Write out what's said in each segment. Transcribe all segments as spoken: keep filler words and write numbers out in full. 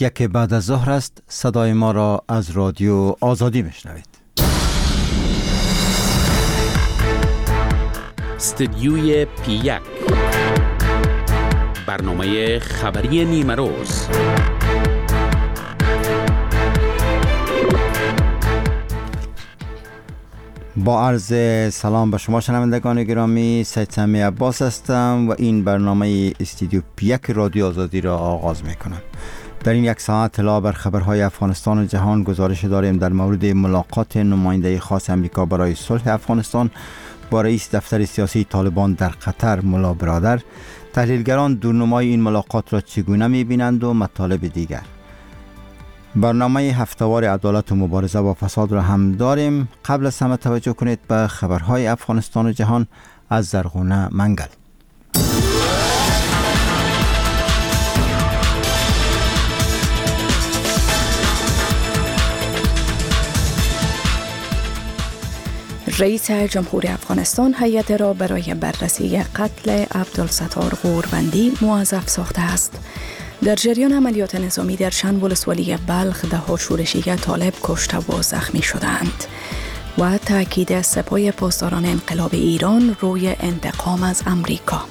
یک بعد از ظهر است. صدای ما را از رادیو آزادی میشنوید. استدیوی پی یک، برنامه خبری نیمه روز. با عرض سلام به شما شنوندگان گرامی، سید سمی عباس هستم و این برنامه استدیو پی یک رادیو آزادی را آغاز میکنم. در این یک ساعت اطلاع بر خبرهای افغانستان و جهان گزارش داریم در مورد ملاقات نماینده خاص امریکا برای صلح افغانستان با رئیس دفتر سیاسی طالبان در قطر ملا برادر. تحلیلگران دورنمای این ملاقات را چگونه می‌بینند و مطالب دیگر. برنامه هفته‌وار عدالت و مبارزه با فساد را هم داریم. قبل از همه توجه کنید به خبرهای افغانستان و جهان از زرغونه منگل. رئیس جمهور افغانستان هیئت را برای بررسی قتل عبدالستار غوربندی موظف ساخته است. در جریان عملیات نظامی در چند ولسوالی بلخ ده‌ها شورشی طالب کشته و زخمی شدند و تاکید سپاه پاسداران انقلاب ایران روی انتقام از امریکا.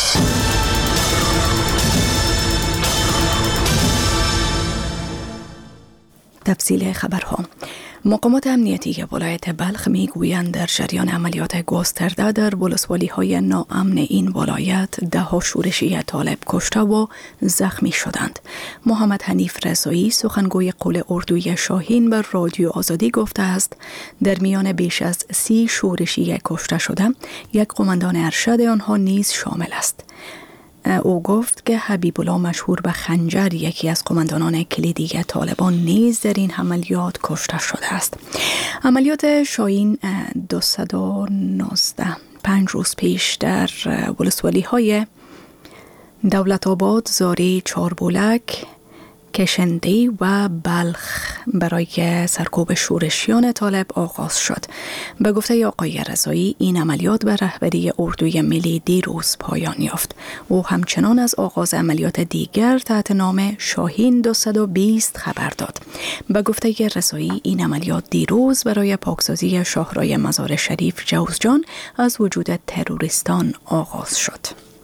تفصیل خبرها. مقامات امنیتی ولایت بلخ میگویند در جریان عملیات گسترده در ولسوالی‌های ناامن این ولایت ده‌ها شورشی طالب کشته و زخمی شدند. محمد حنیف رضایی سخنگوی قول اردوی شاهین بر رادیو آزادی گفته است در میان بیش از سی شورشی کشته شده یک قماندان ارشد آنها نیز شامل است. او گفت که حبیب الله مشهور به خنجر یکی از قماندانان کلیدی طالبان نیز در این عملیات کشته شده است. عملیات شاهین دویست و نوزده پنج روز پیش در ولسوالی های دولت آباد، زاری، چاربولک، کشندی و بلخ برای سرکوب شورشیان طالب آغاز شد. به گفته آقای رضایی این عملیات به رهبری اردوی ملی دیروز پایان یافت. او همچنان از آغاز عملیات دیگر تحت نام شاهین دویست و بیست خبر داد. به گفته رضایی این عملیات دیروز برای پاکسازی شاهراه مزار شریف جوزجان از وجود تروریستان آغاز شد.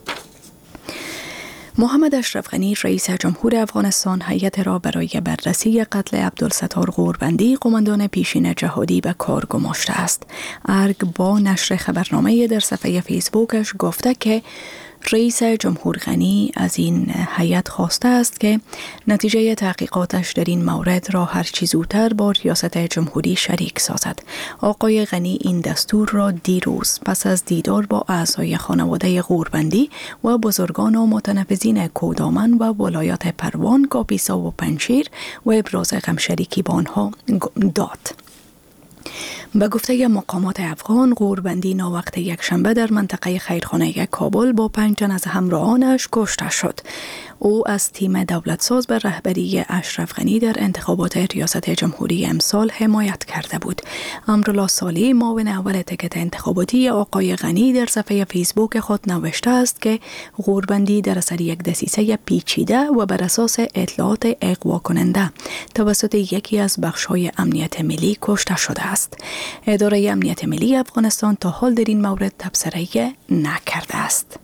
محمد اشرف غنی رئیس جمهور افغانستان هیئت را برای بررسی قتل عبدالستار غوربندی قماندان پیشین جهادی به کار گماشته است. ارگ با نشر خبرنامه در صفحه فیسبوکش گفته که رئیس جمهور غنی از این هیئت خواسته است که نتیجه تحقیقاتش در این مورد را هر چه زودتر با ریاست جمهوری شریک سازد. آقای غنی این دستور را دیروز پس از دیدار با اعضای خانواده غوربندی و بزرگان و متنفذین کودامن و ولایات پروان، کاپیسا و پنجشیر و ابراز غمشریکی با آنها داد. به گفته مقامات افغان، غوربندی ناوقت یک شنبه در منطقه خیرخانه کابل با پنج تن از همراهانش کشته شد. او از تیم دولتساز به رهبری اشرف غنی در انتخابات ریاست جمهوری امسال حمایت کرده بود. امرالله صالح، معاون اول تکت انتخاباتی آقای غنی، در صفحه فیسبوک خود نوشته است که غوربندی در اثر یک دسیسه پیچیده و بر اساس اطلاعات اغوا کننده توسط یکی از بخش‌های امنیت ملی کشته شده است. اداره امنیت ملی افغانستان تا حال در این مورد تبصره نکرده است.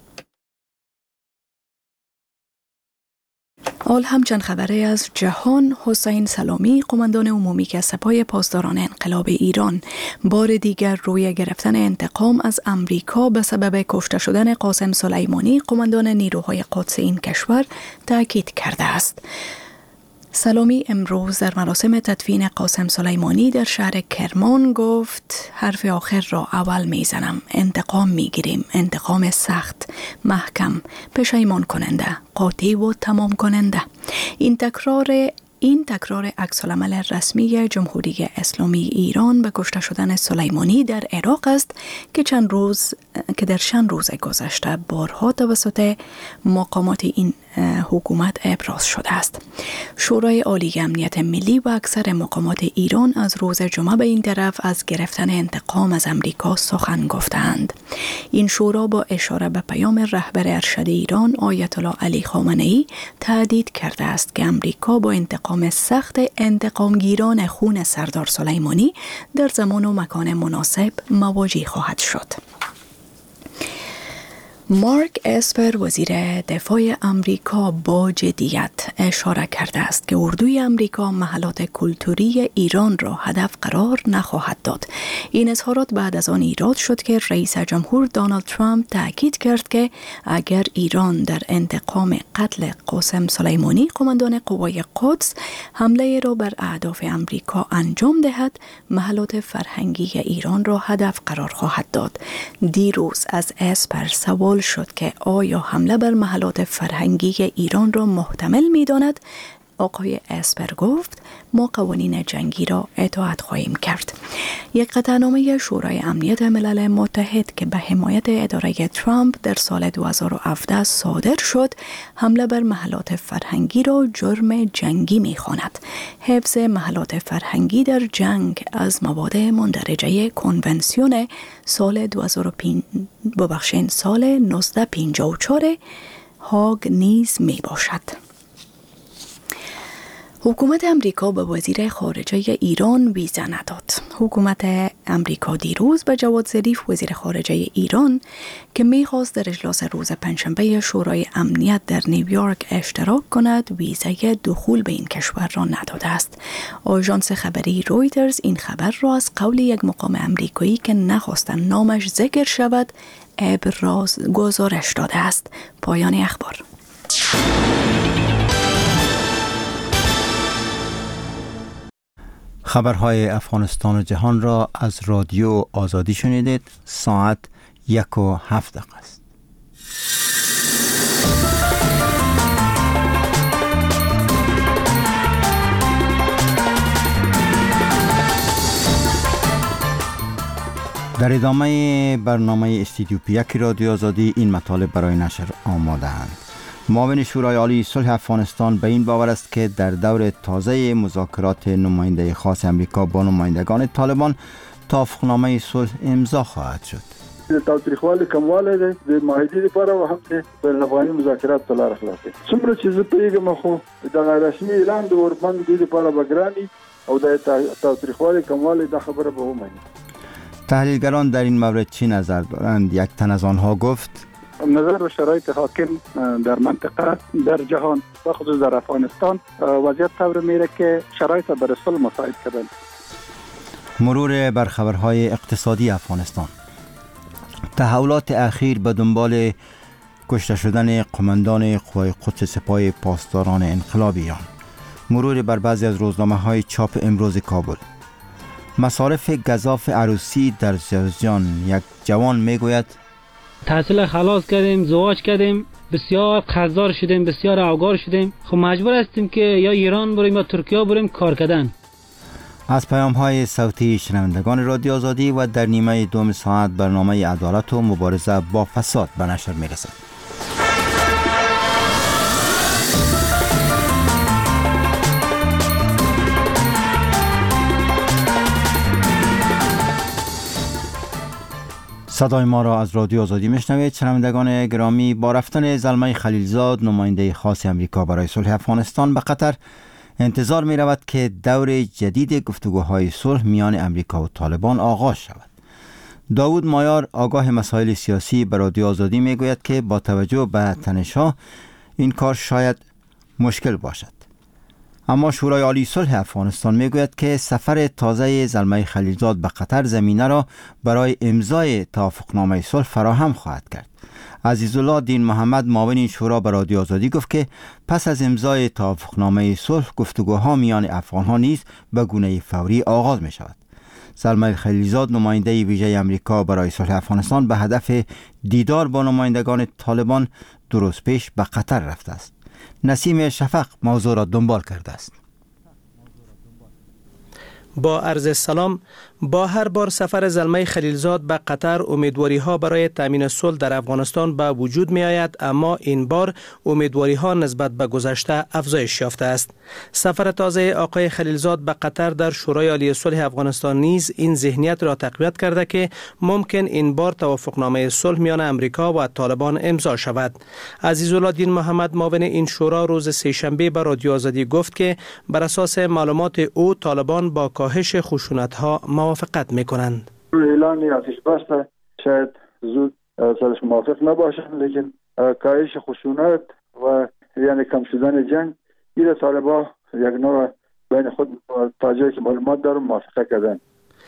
حال همچند خبره از جهان. حسین سلامی، قماندان عمومی که سپاه پاسداران انقلاب ایران بار دیگر روی گرفتن انتقام از امریکا به سبب کشته شدن قاسم سلیمانی، قماندان نیروهای قدس این کشور، تاکید کرده است. سلامی امروز در مراسم تدفین قاسم سلیمانی در شهر کرمان گفت حرف آخر را اول میزنم، انتقام میگیریم، انتقام سخت، محکم، پشیمان کننده، قاطع و تمام کننده. این تکرار این تکرار عکس‌العمل رسمی جمهوری اسلامی ایران به کشته شدن سلیمانی در عراق است که چند روز که در چند روز گذشته بارها توسط مقامات این حکومت ابراز شده است. شورای عالی امنیت ملی و اکثر مقامات ایران از روز جمعه به این طرف از گرفتن انتقام از امریکا سخن گفتند. این شورا با اشاره به پیام رهبر ارشد ایران آیت الله علی خامنه‌ای تهدید کرده است که امریکا با انتقام سخت انتقامگیران خون سردار سلیمانی در زمان و مکان مناسب مواجه خواهد شد. مارک اسپر وزیر دفاع امریکا با جدیت اشاره کرده است که اردوی امریکا محلات کلتوری ایران را هدف قرار نخواهد داد. این اظهارات بعد از آن ایراد شد که رئیس جمهور دونالد ترامپ تاکید کرد که اگر ایران در انتقام قتل قاسم سلیمانی قماندان قوای قدس حمله را بر اهداف امریکا انجام دهد، محلات فرهنگی ایران را هدف قرار خواهد داد. دیروز از اسپر سوال شد که آیا حمله بر محلات فرهنگی ایران را محتمل می داند؟ آقای اسپر گفت ما قوانین جنگی را اطاعت خواهیم کرد. یک قطعنامه شورای امنیت ملل متحد که به حمایت اداره ترامپ در سال دو هزار و هفده صادر شد، حمله بر محلات فرهنگی را جرم جنگی می خواند. حفظ محلات فرهنگی در جنگ از مواد مندرجه کنونسیون سال دو هزار و پنج ببخشید سال نوزده پنجاه و چهار هاگ نیز می باشد. حکومت امریکا به وزیر خارجه ایران ویزا نداد. حکومت امریکا دیروز به جواد ظریف وزیر خارجه ایران که می‌خواست در اجلاس روز پنجشنبه شورای امنیت در نیویورک اشتراک کند، ویزای دخول به این کشور را نداده است. آژانس خبری رویترز این خبر را از قول یک مقام امریکایی که نخواستند نامش ذکر شود ابراز گزارش داده است. پایان اخبار. خبرهای افغانستان و جهان را از رادیو آزادی شنیدید. ساعت یک و هفت دقیقه است. در ادامه برنامه استودیو پیک رادیو آزادی این مطالب برای نشر آماده‌اند. معاون شورای عالی صلح افغانستان به این باور است که در دور تازه مذاکرات نماینده خاص امریکا با نمایندگان طالبان توافقنامه صلح امضا خواهد شد. تاوتریخوالی کموالی دی د معاهدې لپاره او هم د بین‌الافغاني مذاکرات په لاره خلاصوي. څومره چې زه پوهېږم خو دغه رسمي اعلان د اوربند دوی لپاره به ګراني او د تاوتریخوالی کموالی دا خبره به ومني. تحلیلگران در این مورد چی نظر دارند؟ یک تن از آنها گفت نظر به شرایط حاکم در منطقه در جهان و خصوص در افغانستان وضعیت طور میره که شرایط برای صلح مساعد کردن. مرور بر خبرهای اقتصادی افغانستان. تحولات اخیر به دنبال کشته شدن قماندان قوای قدس سپاه پاسداران انقلاب ایران. مرور بر بعضی از روزنامه‌های چاپ امروز کابل. مصارف گزاف عروسی در جوزجان. یک جوان میگوید تحصیل خلاص کردیم، زواج کردیم، بسیار قرضدار شدیم، بسیار اوگار شدیم. خب مجبور هستیم که یا ایران بریم یا ترکیه بریم کار کردن. از پیام های صوتی شنوندگان رادیو آزادی و در نیمه دوم ساعت برنامه عدالت و مبارزه با فساد به نشر میرسد. صدای ما را از رادیو آزادی میشنوید. شنوندگان گرامی، با رفتن زلمه خلیلزاد نماینده خاص امریکا برای صلح افغانستان به قطر، انتظار می رود که دور جدید گفتگوهای صلح میان امریکا و طالبان آغاز شود. داوود مایار آگاه مسائل سیاسی به رادیو آزادی می گوید که با توجه به تنش‌ها این کار شاید مشکل باشد. اما شورای عالی صلح افغانستان می گوید که سفر تازه زلمه خلیلزاد به قطر زمینه را برای امضای توافقنامه صلح فراهم خواهد کرد. عزیزالله دین محمد معاون این شورا به رادیو آزادی گفت که پس از امضای توافقنامه صلح گفتگوها میان افغانها نیز به گونه فوری آغاز می شود. زلمه خلیلزاد نماینده ویژه امریکا برای صلح افغانستان به هدف دیدار با نمایندگان طالبان دو روز پیش به قطر رفته است. نسیم شفق موضوع را دنبال کرده است. با عرض سلام. با هر بار سفر زلمه خلیلزاد به قطر امیدواری ها برای تامین صلح در افغانستان به وجود می آید، اما این بار امیدواری ها نسبت به گذشته افزایش یافته است. سفر تازه آقای خلیلزاد به قطر در شورای عالی صلح افغانستان نیز این ذهنیت را تقویت کرده که ممکن این بار توافقنامه صلح میان امریکا و طالبان امضا شود. عزیزالدین محمد معاون این شورا روز سه‌شنبه به رادیو آزادی گفت که بر اساس معلومات او طالبان با کاهش خشونت‌ها موافقت می‌کنند. اعلانی آتش بس شاید زود سرش موافق نباشند، لیکن کاهش خشونت و یعنی کم شدن جنگ این طالبان یک نوع بین خود تا جایی که معلومات دارم موافقت کردن.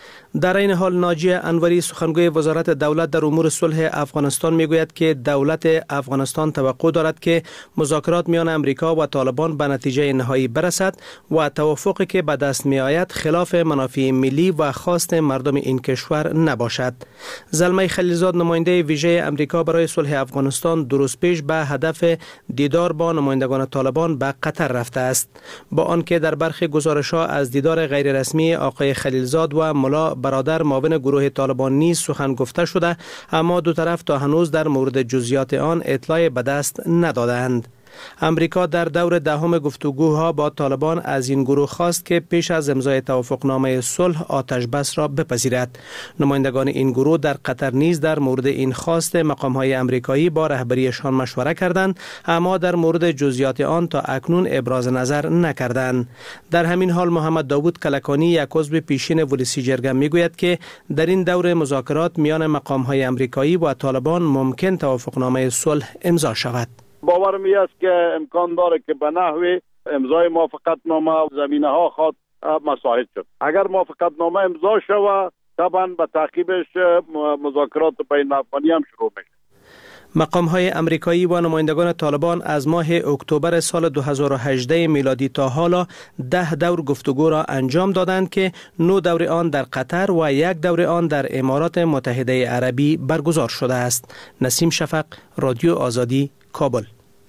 در این حال ناجی انوری سخنگوی وزارت دولت در امور صلح افغانستان میگوید که دولت افغانستان توقع دارد که مذاکرات میان امریکا و طالبان به نتیجه نهایی برسد و توافقی که به دست می آید خلاف منافع ملی و خواست مردم این کشور نباشد. زلمه خلیلزاد نماینده ویژه امریکا برای صلح افغانستان دو روز پیش به هدف دیدار با نمایندگان طالبان به قطر رفته است، با آنکه در برخی گزارش‌ها از دیدار غیر رسمی آقای خلیلزاد و ملا برادر معاون گروه طالبان نیز سخن گفته شده، اما دو طرف تا هنوز در مورد جزئیات آن اطلاع به دست ندادند. امریکا در دور دهم گفتگوها با طالبان از این گروه خواست که پیش از امضای توافقنامه صلح آتش بس را بپذیرد. نمایندگان این گروه در قطر نیز در مورد این خواست مقام‌های امریکایی با رهبریشان مشوره کردند، اما در مورد جزئیات آن تا اکنون ابراز نظر نکردند. در همین حال محمد داوود کلکانی، یک عضو پیشین ولسی جرگه، میگوید که در این دور مذاکرات میان مقام‌های امریکایی و طالبان ممکن توافقنامه صلح امضا شود. باور می است که امکان داره که به نحو امضای موافقت نامه زمینه ها خود مساعد شد. اگر موافقت نامه امضا شود طبعا به تعقیبش مذاکرات بین افغانی هم شروع میشه. مقام های امریکایی و نمایندگان طالبان از ماه اکتبر سال دو هزار و هجده میلادی تا حالا ده دور گفتگو را انجام دادند که نه دور آن در قطر و یک دور آن در امارات متحده عربی برگزار شده است. نسیم شفق، رادیو آزادی، کابل.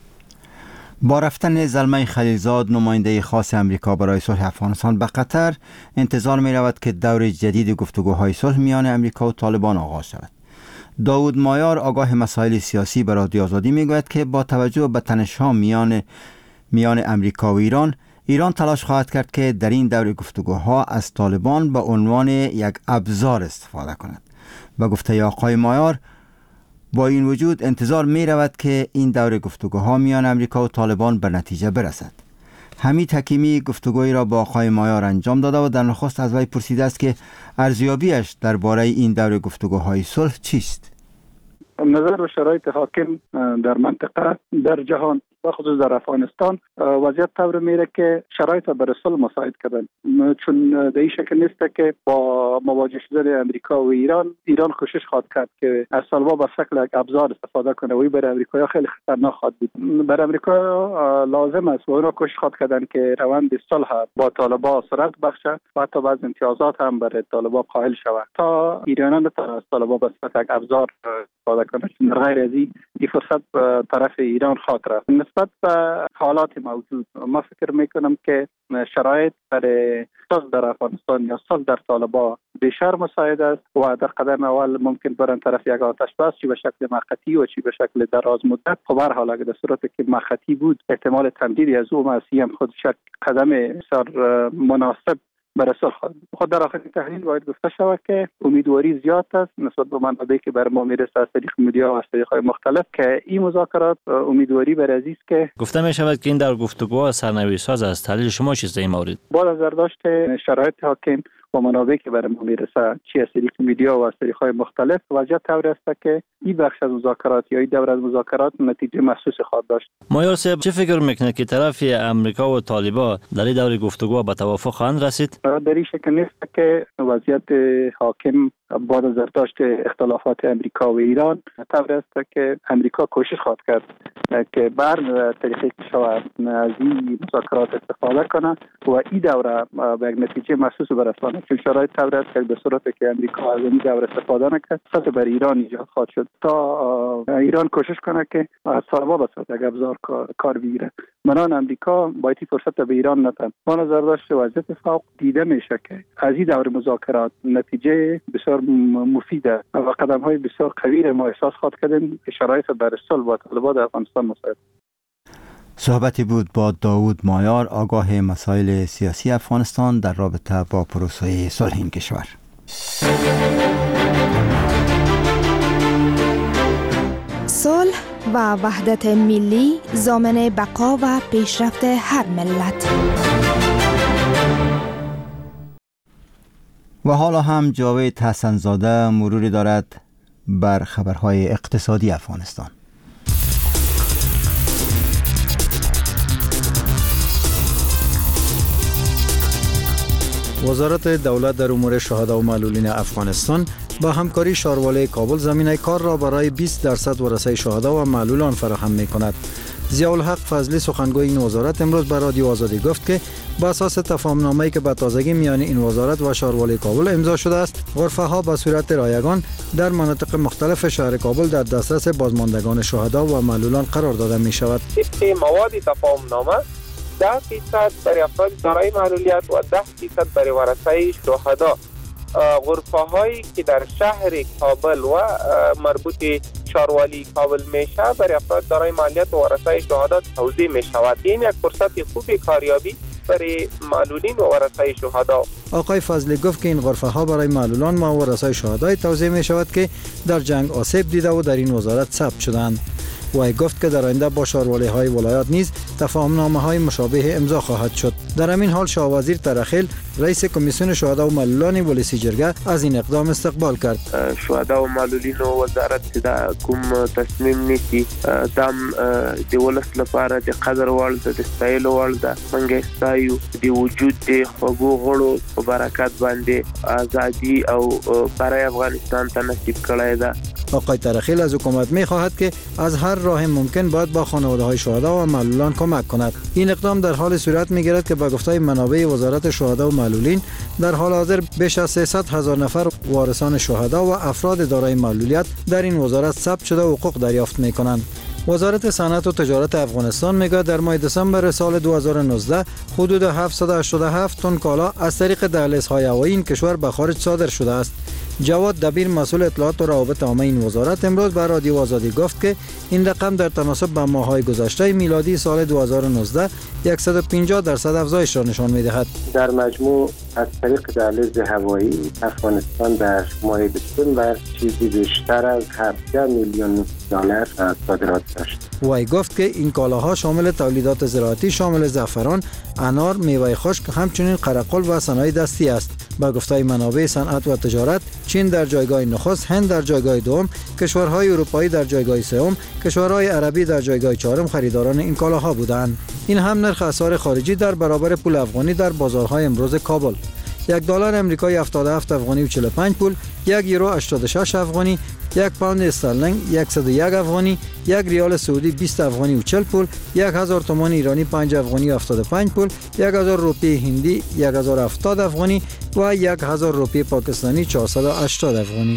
با رفتن زلمه خلیلزاد نماینده خاص امریکا برای صلح افغانستان به قطر، انتظار می رود که دور جدید گفتگوهای صلح میان امریکا و طالبان آغاز شود. داود مایار، آگاه مسائل سیاسی، به رادیو آزادی می گوید که با توجه به تنش‌ها میان میان امریکا و ایران، ایران تلاش خواهد کرد که در این دور گفتگوها از طالبان به عنوان یک ابزار استفاده کند. به گفته آقای مایار، با این وجود انتظار می رود که این دور گفتگوها میان امریکا و طالبان به نتیجه برسد. حمید حکیمی گفتگویی را با آقای مایار انجام داده و در نخست از وی پرسیده است که ارزیابیش درباره این دور گفتگوهای صلح چیست؟ نظر و شرایط حاکم در منطقه، در جهان، بخصوص در افغانستان وضعیت طور میره که شرایط برای صلح مساعد کردن، چون به این شکل نیست که با مواجه شدن امریکا و ایران ایران کوشش خواهد کرد که از طالبان به شکل یک ابزار استفاده کنه و این برای امریکا خیلی خطرناک خواهد بود. برای امریکا لازم است و اونا کوشش خواهد کردن که روند صلح با طالبان سرعت بخشه و حتی بعض امتیازات هم برای طالبان قائل شود تا ایرانیان نتوانند از طالبان به صورت یک ابزار استفاده کنند. در غیر از این فرصت به طرف ایران خواهد رفت. نسبت به حالات موجود ما فکر میکنم که شرایط برای صلح در افغانستان یا صلح در طالبان بیشتر مساعد است و در قدم اول ممکن برن طرف یک آتش بس، چی به شکل موقتی و چی به شکل دراز مدت. خب هر حال اگر در صورتی که موقتی بود احتمال تمدیدی از او ماسی هم خود شک قدم بسیار مناسب برای صلح خود. در آخرین تحلیل باید گفته شود که امیدواری زیاد است نسبت به منابعی که بر ما میرسه از طریق مدیا و از طریق‌های مختلف که این مذاکرات امیدواری بر عزیز که گفته می شود که این در گفتگوها سرنوشت ساز است. تحلیل شما چیست در این مورد؟ با نظر داشته شرایط حاکم و منابعی که بر ما میرسه چی از طریق مدیا و از طریق‌های مختلف، وضعیت طور است که این بخش از مذاکرات یا این دور از مذاکرات نتیجه محسوس خواهد داشت. مایار صاحب چه فکر میکنه که طرف امریکا و طالبان در این دور گفتگو به توافق خواهند رسید؟ در این شکل نیست که وضعیت حاکم با نظر داشت اختلافات امریکا و ایران طور است که امریکا کوشش خواهد کرد که بر طریقی که شود از این مذاکرات استفاده کنه و این دوره به یک نتیجه محسوس برسانه، چون شرایط طور است که به صورت که امریکا از این دوره استفاده نکرد خطر بر ایران ایجاد خواهد شد تا ایران کوشش کنه که از طالبان بسازد یک ابزار کار بگیره. منان امریکا باید فرصت به ایران نتن. با نظر داشت وضعیت فوق دیده میشه که از این دور مذاکرات نتیجه بسیار مفیده و قدم های بسیار قوی ما احساس خواهد کردیم که شرایط بر صلح با طالبان در افغانستان مساعد. صحبتی بود با داوود مایار، آگاه مسائل سیاسی افغانستان در رابطه با پروسه صلح این کشور. صلح و وحدت ملی ضامن بقا و پیشرفت هر ملت. و حالا هم جاوید حسن‌زاده مروری دارد بر خبرهای اقتصادی افغانستان. وزارت دولت در امور شهدا و معلولین افغانستان با همکاری شارواله کابل زمینه کار را برای بیست درصد ورثه شهدا و معلولان فراهم می کند. ضیاءالحق فضلی سخنگوی این وزارت امروز به رادیو آزادی گفت که با اساس تفاهم‌نامه‌ای که به تازگی میان این وزارت و شارواله کابل امضا شده است، غرفه‌ها به صورت رایگان در مناطق مختلف شهر کابل در دسترس بازماندگان شهدا و معلولان قرار داده می شود. طبق مواد تفاهم‌نامه ده فیصد برای افراد دارای معلولیت و ده فیصد برای ورثه شهدا غرفه هایی که در شهر کابل و مربوط شاروالی کابل میشه برای افراد دارای معلولیت و ورثه شهدا توزیع می شود. این یک فرصت خوب کاریابی برای معلولین و ورثه شهدا. آقای فضلی گفت که این غرفه ها برای معلولان و ورثه شهدا توزیع می شود که در جنگ آسیب دیده و در این وزارت ثبت شدند. وی گفت که در آینده با شاروالی های ولایات نیز تفاهم‌نامه های مشابه امضا خواهد شد. در همین حال شاه وزیر ترخیل رئیس کمیسیون شهدا و معلولان ولسی جرگه از این اقدام استقبال کرد. شهدا و معلولین و وزارت دا کوم تصمیم نیسی دم د ولس لپاره د قدر وړ د ستایل وړ د منګه ستایو د وجود د خوګو غړو په برکت باندې ازادي او برای افغانستان ته نصیب کړای ده. آقای ترخیل از حکومت می خواهد که از هر راه ممکن باید با خانواده های شهدا و معلولان کمک کند. این اقدام در حال صورت می گیرد که به گفته منابع وزارت شهدا و معلولین در حال حاضر بیش از سیصد هزار نفر وارثان شهدا و افراد دارای معلولیت در این وزارت ثبت شده و حقوق دریافت می کنند. وزارت صنعت و تجارت افغانستان میگه در ماه دسامبر سال دو هزار و نوزده حدود هفتصد و هشتاد و هفت تن کالا از طریق دهلیزهای هوایی این کشور به خارج صادر شده است. جواد دبیر مسئول اطلاعات و روابط عامه این وزارت امروز به رادیو آزادی گفت که این رقم در تناسب با ماه‌های گذشته میلادی سال دو هزار و نوزده صد و پنجاه درصد افزایش را نشان می‌دهد. در مجموع از طریق دهلیز هوایی افغانستان در ماه دسامبر چیزی بیشتر از هفده میلیون دلار صادرات داشت. وی گفت که این کالاها شامل تولیدات زراعتی شامل زعفران، انار، میوه خشک، همچنین قرقل و صنایع دستی است. با گفته منابع صنعت و تجارت، چین در جایگاه نخست، هند در جایگاه دوم، کشورهای اروپایی در جایگاه سوم، کشورهای عربی در جایگاه چهارم خریداران این کالاها بودند. این هم نرخ اسعار خارجی در برابر پول افغانی در بازارهای امروز کابل. یک دلار امریکایی هفتاد و هفت افغانی و چهل و پنج پول، یک یورو هشتاد و شش افغانی، یک پوند استرلینگ صد و یک افغانی، یک ریال سعودی بیست افغانی و چهل پول، یک هزار تومان ایرانی پنج افغانی و هفتاد و پنج پول، یک هزار روپیه هندی یک هزار و هفتاد افغانی و یک هزار روپیه پاکستانی چهارصد و هشتاد افغانی.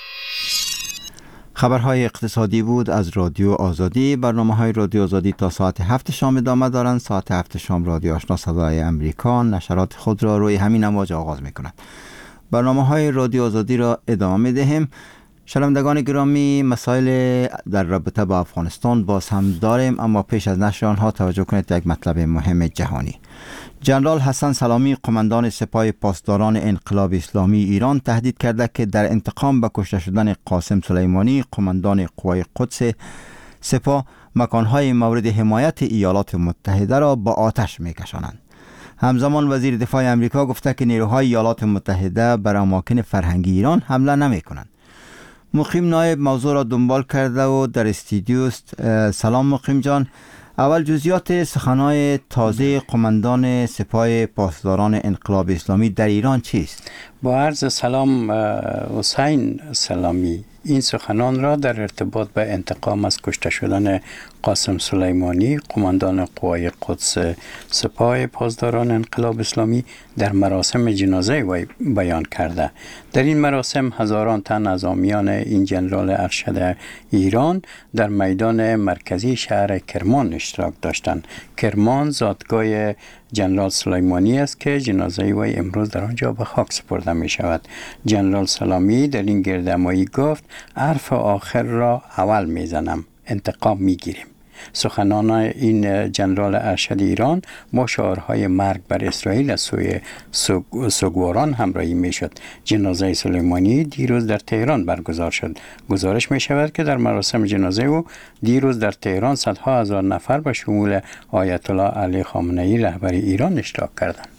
خبرهای اقتصادی بود از رادیو آزادی. برنامه‌های رادیو آزادی تا ساعت هفت شام ادامه دارند. ساعت هفت شام رادیو آشنا صدای امریکا نشرات خود را روی همین امواج آغاز می‌کند. برنامه‌های رادیو آزادی را ادامه می‌دهیم. شنوندگان گرامی، مسائل در رابطه با افغانستان باز هم داریم، اما پیش از نشر آنها توجه کنید یک مطلب مهم جهانی. جنرال حسن سلامی قماندان سپاه پاسداران انقلاب اسلامی ایران تهدید کرده که در انتقام به کشته شدن قاسم سلیمانی قماندان قوای قدس سپاه مکانهای مورد حمایت ایالات متحده را با آتش میکشانند. همزمان وزیر دفاع امریکا گفته که نیروهای ایالات متحده بر اماکن فرهنگی ایران حمله نمیکنند. مقیم نایب موضوع را دنبال کرده و در استودیو است. سلام مقیم جان، اول جزئیات سخنان تازه قماندان سپاه پاسداران انقلاب اسلامی در ایران چیست؟ با عرض سلام حسین سلامی، این سخنان را در ارتباط به انتقام از کشته شدن قاسم سلیمانی قماندان قوای قدس سپاه پاسداران انقلاب اسلامی در مراسم جنازه وی بیان کرده. در این مراسم هزاران تن از حامیان این جنرال ارشد ایران در میدان مرکزی شهر کرمان اشتراک داشتند. کرمان زادگاه جنرال سلیمانی است که جنازه وی امروز در آنجا به خاک سپرده می شود. جنرال سلامی در این گردهمایی گفت حرف آخر را اول می زنم، انتقام می گیریم. سخنان این جنرال ارشد ایران با شعارهای مرگ بر اسرائیل از سوی سوگواران همراهی می شد. جنازه سلیمانی دیروز در تهران برگزار شد. گزارش می شود که در مراسم جنازه او دیروز در تهران صدها هزار نفر به شمول آیت الله علی خامنه‌ای رهبر ایران اشتراک کردند.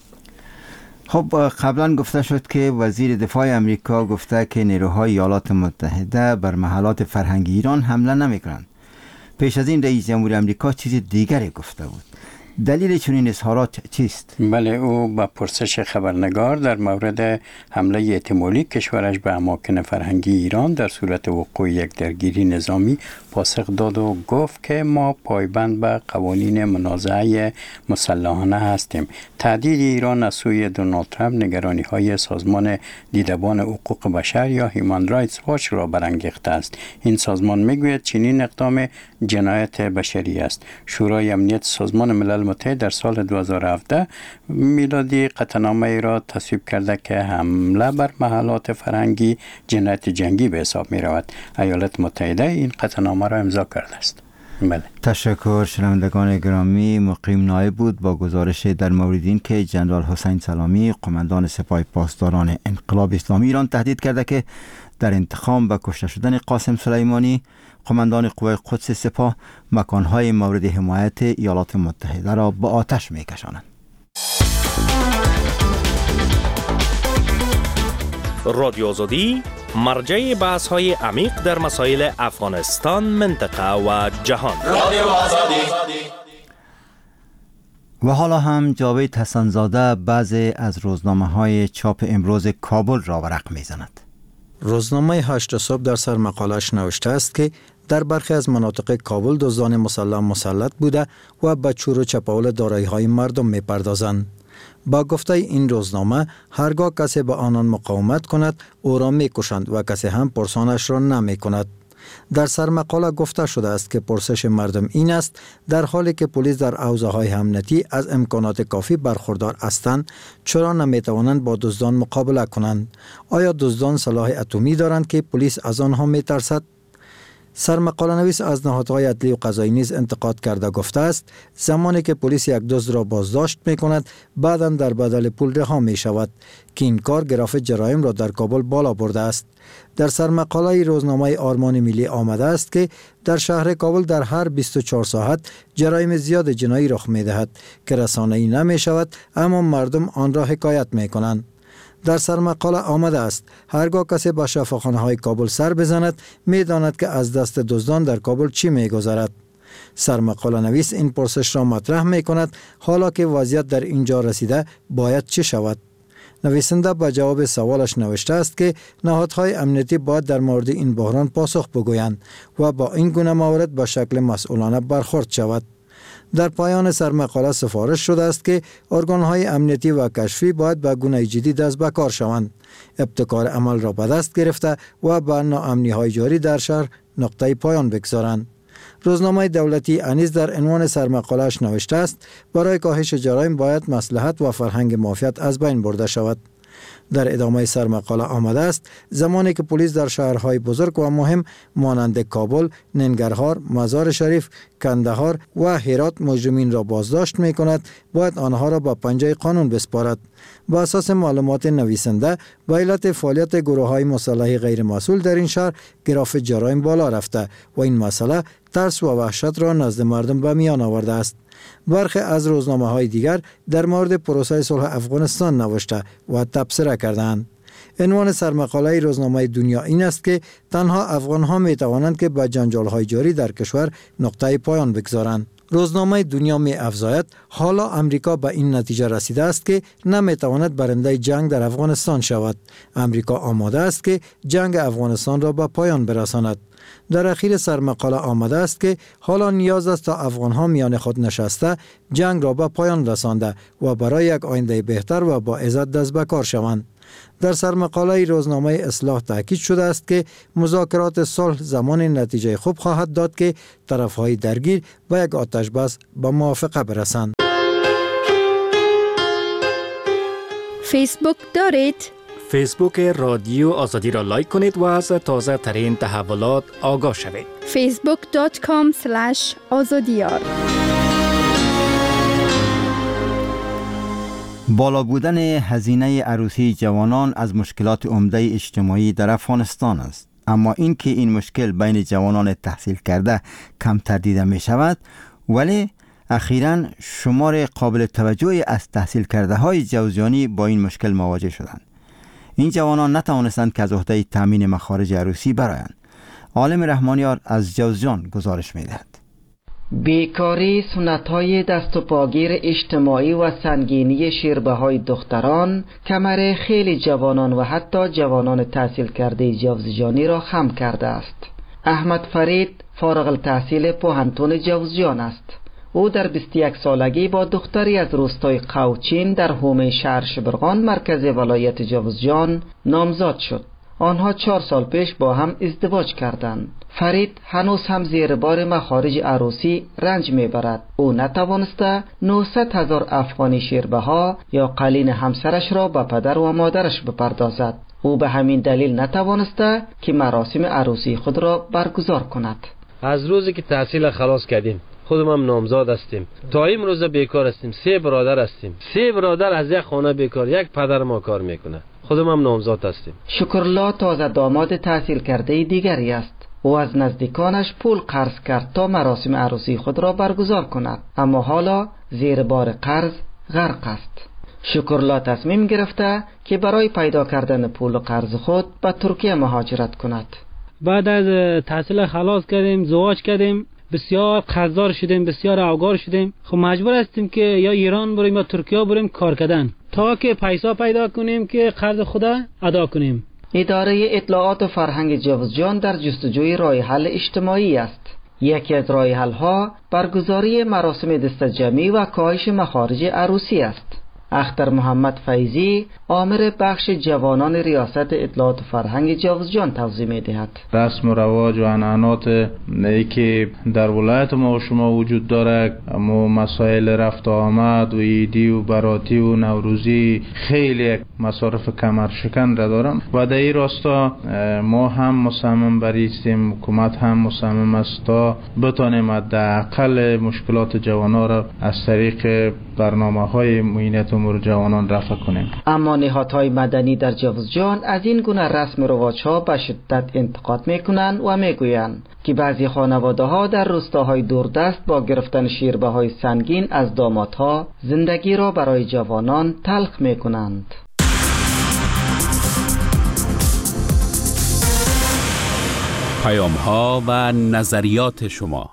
خب قبلا گفته شد که وزیر دفاع امریکا گفته که نیروهای ایالات متحده بر محلات فرهنگی ایران حمله نمی کنند. پیش از این رئیس جمهور امریکا چیز دیگری گفته بود. دلیل چنین اظهارات چیست؟ بله، او با پرسش خبرنگار در مورد حمله احتمالی کشورش به اماکن فرهنگی ایران در صورت وقوع یک درگیری نظامی پاسخ داد و گفت که ما پایبند به قوانین منازعه مسلحانه هستیم. تهدید ایران از سوی دونالد ترامپ نگرانی های سازمان دیدبان حقوق بشر یا هیومن رایتس واچ را برانگیخته است. این سازمان میگوید چنین اقدام جنایت بشری است. شورای امنیت سازمان ملل متحد در سال دو هزار و هفده میلادی قطعنامه ای را تصویب کرده که حمله بر محلات فرهنگی جنایت جنگی به حساب می رود. ایالات متحده این قطعنامه را امضا کرده است. بله. تشکر. شنوندگان گرامی، مقیم نایب بود با گزارش در مورد این که جنرال حسین سلامی قماندان سپاه پاسداران انقلاب اسلامی ایران تهدید کرده که در انتقام به کشته شدن قاسم سلیمانی قماندان قوای قدس سپاه مکانهای مورد حمایت ایالات متحده را به آتش می‌کشانند. رادیو آزادی مرجع بحث‌های عمیق در مسائل افغانستان، منطقه و جهان. رادیو آزادی. و حالا هم جاوید حسن‌زاده بعضی از روزنامه‌های چاپ امروز کابل را ورق می‌زند. روزنامه هشت صبح در سر مقالش نوشته است که در برخی از مناطق کابل دزدان مسلح مسلط بوده و به چور و چپاول دارایی‌های مردم می‌پردازند. با گفته این روزنامه هرگاه کسی به آنان مقاومت کند او را می‌کشند و کسی هم پرسانش را نمی‌کند. در سرمقاله گفته شده است که پرسش مردم این است در حالی که پلیس در حوزه‌های امنیتی از امکانات کافی برخوردار هستند چرا نمی‌توانند با دزدان مقابله کنند؟ آیا دزدان سلاح اتمی دارند که پلیس از آنها می‌ترسد؟ سرمقاله نویس از نهادهای عدلی و قضایی نیز انتقاد کرده گفته است زمانی که پلیس یک دزد را بازداشت می کند بعداً در بدل پول رها می شود که این کار گراف جرایم را در کابل بالا برده است. در سرمقاله روزنامه آرمان ملی آمده است که در شهر کابل در هر بیست و چهار ساعت جرایم زیاد جنایی رخ می دهد که رسانه‌ای نمی شود اما مردم آن را حکایت می کنند. در سرمقاله آمده است هرگاه کسی به شفاخانه‌های کابل سر بزند می داند که از دست دزدان در کابل چی می گذرد. سرمقاله نویس این پرسش را مطرح می کند حالا که وضعیت در اینجا رسیده باید چه شود؟ نویسنده به جواب سوالش نوشته است که نهادهای امنیتی باید در مورد این بحران پاسخ بگویند و با این گونه موارد به شکل مسئولانه برخورد شود. در پایان سرمقاله سفارش شده است که ارگان‌های امنیتی و کشفی باید به گونه جدی دست به کار شوند، ابتکار عمل را به دست گرفته و به ناامنی‌های جاری در شهر نقطه پایان بگذارند. روزنامه دولتی انیس در عنوان سرمقاله‌اش نوشته است برای کاهش جرایم باید مصلحت و فرهنگ مافیات از بین برده شود. در ادامه سرمقاله آمده است زمانی که پلیس در شهرهای بزرگ و مهم مانند کابل، ننگرهار، مزار شریف، کندهار و هرات مجرمین را بازداشت می کند باید آنها را به پنجه قانون بسپارد. با اساس معلومات نویسنده به علت فعالیت گروه‌های مسلح غیر مسئول در این شهر گراف جرایم بالا رفته و این مسئله ترس و وحشت را نزد مردم به میان آورده است. برخی از روزنامه‌های دیگر در مورد پروسه صلح افغانستان نوشته و تبصره کردند. عنوان سرمقاله روزنامه دنیا این است که تنها افغان‌ها می‌توانند که به جنجال‌های جاری در کشور نقطه پایان بگذارند. روزنامه دنیا می افزاید حالا امریکا به این نتیجه رسیده است که نمی تواند برنده جنگ در افغانستان شود. امریکا آماده است که جنگ افغانستان را به پایان برساند. در اخیر سرمقاله آمده است که حالا نیاز است تا افغانها میان خود نشسته جنگ را به پایان رسانده و برای یک آینده بهتر و با عزت دست به کار شوند. در سرمقاله روزنامه اصلاح تاکید شده است که مذاکرات صلح زمان نتیجه خوب خواهد داد که طرفهای درگیر و یک آتش بس به موافقه برسند. فیسبوک دارید؟ فیسبوک رادیو آزادی را لایک کنید و از تازه ترین تحولات آگاه شوید. فیسبوک دات کام اسلش آزادیار. بالا بودن هزینه عروسی جوانان از مشکلات عمده اجتماعی در افغانستان است. اما این که این مشکل بین جوانان تحصیل کرده کمتر دیده می شود، ولی اخیراً شمار قابل توجهی از تحصیل کرده های جوزجانی با این مشکل مواجه شدند. این جوانان نتوانستند که از عهده تامین مخارج عروسی برآیند. عالم رحمانیار از جوزجان گزارش می‌دهد. بیکاری، سنت‌های دست و پاگیر اجتماعی و سنگینی شیربه‌های دختران کمر خیلی جوانان و حتی جوانان تحصیل کرده جوزجانی را خم کرده است. احمد فرید فارغ التحصیل پوهنتون جوزجان است. او در بیست و یک سالگی با دختری از روستای قوچین در حومه شهر شبرغان مرکز ولایت جوزجان نامزاد شد. آنها چهار سال پیش با هم ازدواج کردند. فرید هنوز هم زیر بار مخارج عروسی رنج میبرد. او نتوانسته نهصد هزار افغانی شیربها یا قلین همسرش را به پدر و مادرش بپردازد. او به همین دلیل نتوانسته که مراسم عروسی خود را برگزار کند. از روزی که تحصیل خلاص کردیم خودم هم نامزاد هستیم، تا این روز بیکار هستیم. سه برادر هستیم، سه برادر از یک خانه بیکار، یک پدر ما کار میکنه. خودم هم نامزاد هستیم. شکرلا تازه داماد تحصیل کرده دیگری است. او از نزدیکانش پول قرض کرد تا مراسم عروسی خود را برگزار کند، اما حالا زیر بار قرض غرق است. شکرلا تصمیم گرفته که برای پیدا کردن پول قرض خود به ترکیه مهاجرت کند. بعد از تحصیل خلاص کردیم، زواج کردیم، بسیار قرضدار شدیم، بسیار اوگار شدیم. خب مجبور هستیم که یا ایران بریم یا ترکیه بریم کار کردن تا که پیسا پیدا کنیم که قرض خدا ادا کنیم. اداره اطلاعات و فرهنگ جوزجان در جستجوی راه حل اجتماعی است. یکی از راه حل ها برگزاری مراسم دست جمعی و کاهش مخارج عروسی است. اختر محمد فیضی آمر بخش جوانان ریاست اطلاعات و فرهنگ جوزجان توضیح می‌دهد. رسم و رواج و عنعنات که در ولایت ما و شما وجود داره، اما مسائل رفت و آمد و عیدی و براتی و نوروزی خیلی مصارف کمرشکن را دارم و در این راستا ما هم مصمم بریستیم، حکومت هم مصمم است تا بتانیم حداقل مشکلات جوانان را از طریق برنامه‌های معینت امور جوانان رفع کنیم. اما نهادهای مدنی در جوزجان از این گونه رسم و رواج‌ها به شدت انتقاد می‌کنند و می‌گویند که بعضی خانواده‌ها در روستاهای دوردست با گرفتن شیربه‌های سنگین از دامادها زندگی را برای جوانان تلخ می‌کنند. پیام‌ها و نظریات شما.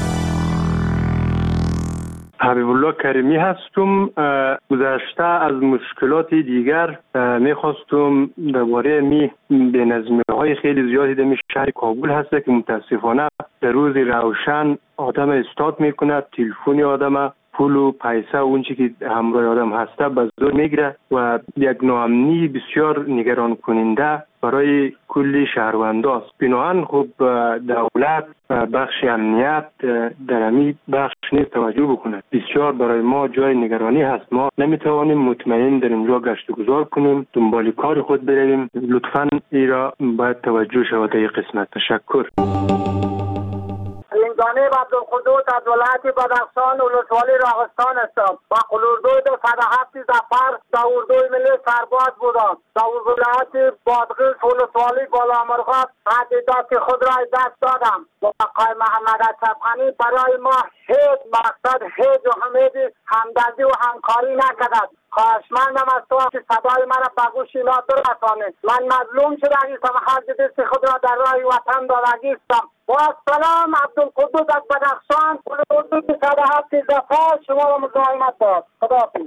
حبیب الله کریمی هستم. گذشته از مشکلات دیگر میخواستم درباره می بینظمی های خیلی زیادی در شهر کابل هست که متاسفانه در روز روشن آدم استاد میکنه، تلفنی آدم پول و پیسه و اون چی که همراه آدم هسته به زور میگیره و یک ناامنی بسیار نگران کننده برای کلی شهرونداست. بنابراین خب دولت بخش امنیت در امی بخش نیز توجه بکنه. بسیار برای ما جای نگرانی هست. ما نمیتوانیم مطمئن در اینجا گشت و گذار کنیم، دنبال کار خود برویم. لطفاً ایرا باید توجه شود در این قسمت. تشکر. این جانب عبدالقدوس از ولایت بدخشان ولسوالی راغستان هستم و قلوردوی دو صد و هفت زفر تا در اردوی ملی سرباز بودم. در ولایت بادغیس ولسوالی بالا مرغاب تهدیدات خود را دست دادم. آقای محمد اشرف برای ما هیچ مقصد هیچ امید همدردی و همکاری نکرد. خواهشمندم از تو که صدای مرا به گوش اینا برسانی. من مظلوم شدگیستم، هر دست خود را در راه وطن دادگیستم. با سلام عبدالقدوس از بدخشان، حدود صد و هفت دفعه شما را مزاحمت داد. خداحافظ.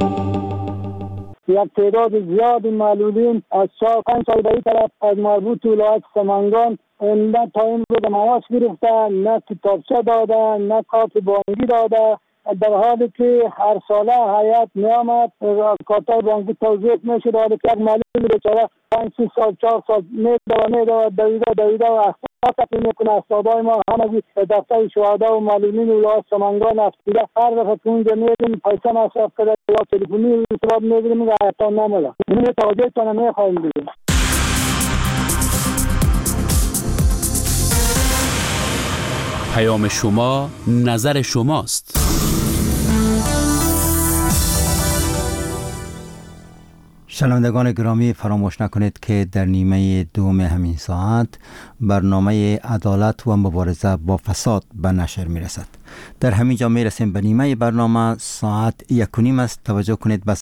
یک تعداد زیادی معلولین از چهار پنج سال به این طرف از مربوط ولایت سمنگان نه تا این رو به معاش گرفتن، نه کتابچه دادن، نه کارت بانکی داده، در حالی که هر ساله هیئت میامد کارتای بانکی توضیح میشد، حالی که یک معلول بیچاره پنج سی سال چهار سال میدوه میدوه دویده دویده و احساس تقیم میکنه. استادای ما همگی دفتر شهدا و معلولین ولایت سمنگان افتیده، هر دفعه که اونجا میریم پیسه مصرف کرده یا تلفنی ارتباط میگیریم و حتی نمیده. این توجه کنه میخوایم دیگه. پیام شما نظر شماست. شنوندگان گرامی، فراموش نکنید که در نیمه دوم همین ساعت برنامه عدالت و مبارزه با فساد به نشر می رسد. در همین جا می رسیم به نیمه برنامه. ساعت یک و نیم است. توجه کنید به